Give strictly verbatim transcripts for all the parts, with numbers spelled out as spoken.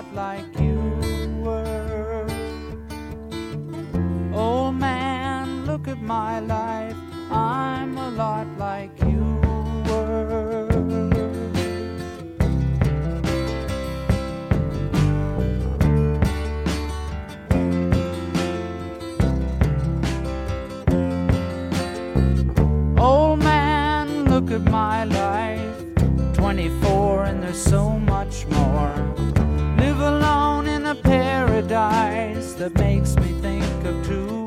lot like you were. Old man, look at my life, I'm a lot like you were. Old man, look at my life, twenty-four and there's so much more. Live alone in a paradise that makes me think of two.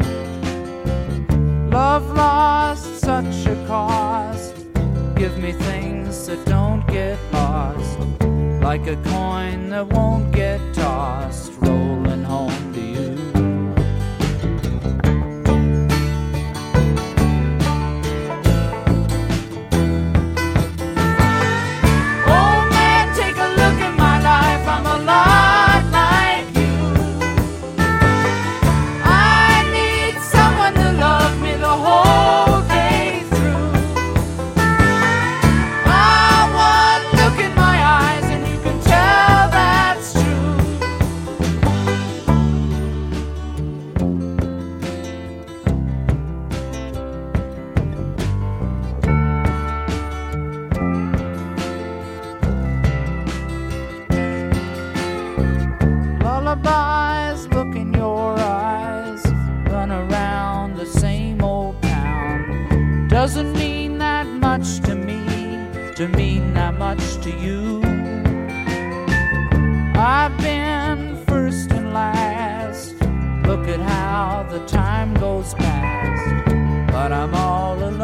Love lost, such a cost. Give me things that don't get lost, like a coin that won't get tossed, rolling home to you. Lullabies, look in your eyes, run around the same old town. Doesn't mean that much to me, to mean that much to you. I've been first and last, look at how the time goes past, but I'm all alone.